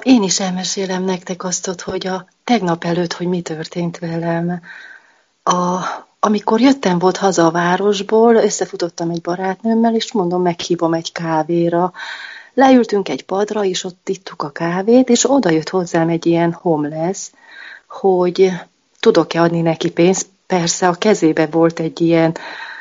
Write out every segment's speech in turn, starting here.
Én is elmesélem nektek azt, hogy a tegnap előtt, hogy mi történt velem. Amikor jöttem volt haza a városból, összefutottam egy barátnőmmel, és mondom, meghívom egy kávéra. Leültünk egy padra, és ott ittuk a kávét, és oda jött hozzám egy ilyen homeless, hogy tudok-e adni neki pénzt. Persze a kezébe volt egy ilyen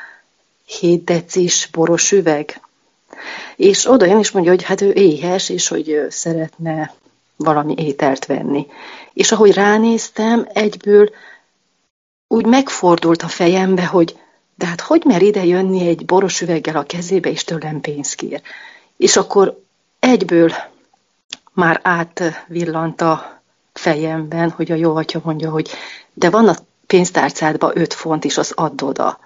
7 decis boros üveg, és oda jön és mondja, hogy hát ő éhes, és hogy szeretne valami ételt venni. És ahogy ránéztem, egyből úgy megfordult a fejembe, hogy de hát hogy mer ide jönni egy boros üveggel a kezébe, és tőlem pénzt kér. És akkor egyből már átvillant a fejemben, hogy a jó atya mondja, hogy de van a pénztárcádban 5 font is, az add oda.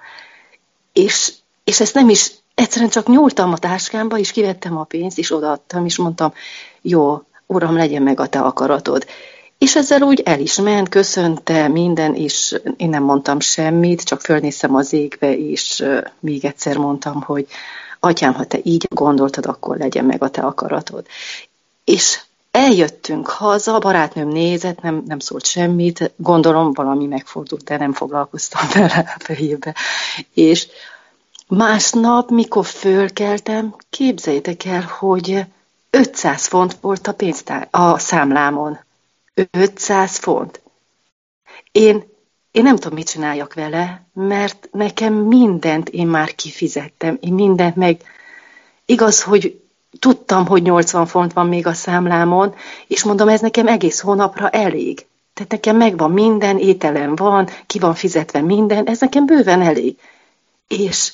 És ezt nem is, egyszerűen csak nyúltam a táskámba, és kivettem a pénzt, és odaadtam, és mondtam, jó, uram, legyen meg a te akaratod. És ezzel úgy el is ment, köszönte minden, és én nem mondtam semmit, csak fölnéztem az égbe, és még egyszer mondtam, hogy atyám, ha te így gondoltad, akkor legyen meg a te akaratod. És eljöttünk haza, a barátnőm nézett, nem szólt semmit, gondolom valami megfordult, de nem foglalkoztam vele a fejébe. És másnap, mikor fölkeltem, képzeljétek el, hogy 500 font volt a számlámon. 500 font. Én nem tudom, mit csináljak vele, mert nekem mindent én már kifizettem. Én mindent meg... Igaz, hogy tudtam, hogy 80 font van még a számlámon, és mondom, ez nekem egész hónapra elég. Tehát nekem megvan minden, ételem van, ki van fizetve minden, ez nekem bőven elég. És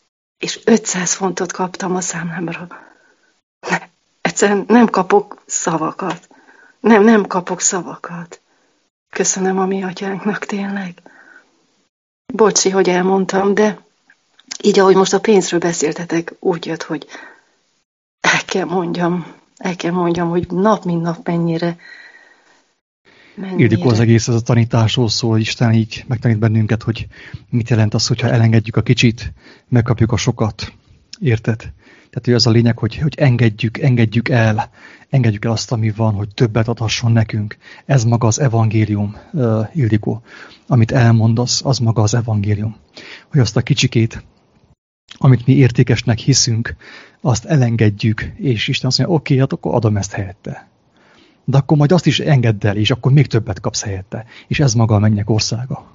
500 fontot kaptam a számlámra. Egyszerűen nem kapok szavakat. Nem kapok szavakat. Köszönöm a mi atyánknak tényleg. Bocsi, hogy elmondtam, de így, ahogy most a pénzről beszéltetek, úgy jött, hogy el kell mondjam, hogy nap mint nap mennyire. Ildikó, az egész ez a tanításról szól, hogy Isten így megtanít bennünket, hogy mit jelent az, hogyha elengedjük a kicsit, megkapjuk a sokat. Érted? Tehát hogy az a lényeg, hogy engedjük el azt, ami van, hogy többet adhasson nekünk. Ez maga az evangélium, Ildikó. Amit elmondasz, az maga az evangélium. Hogy azt a kicsikét, amit mi értékesnek hiszünk, azt elengedjük, és Isten azt mondja, oké, hát akkor adom ezt helyette. De akkor majd azt is engedd el, és akkor még többet kapsz helyette. És ez maga a mennyek országa.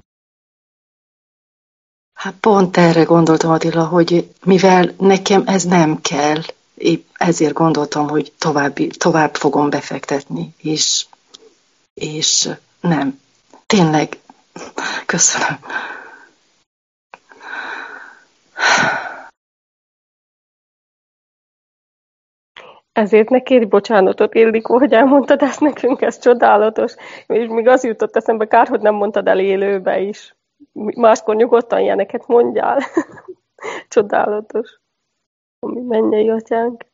Hát pont erre gondoltam, Attila, hogy mivel nekem ez nem kell, épp ezért gondoltam, hogy tovább fogom befektetni, és nem. Tényleg, köszönöm. Ezért ne kérj bocsánatot, Ildikó, hogy elmondtad ezt nekünk, ez csodálatos. És még az jutott eszembe, kár, hogy nem mondtad el élőbe is. Máskor nyugodtan ilyeneket mondjál. Csodálatos. A mi mennyei atyánk.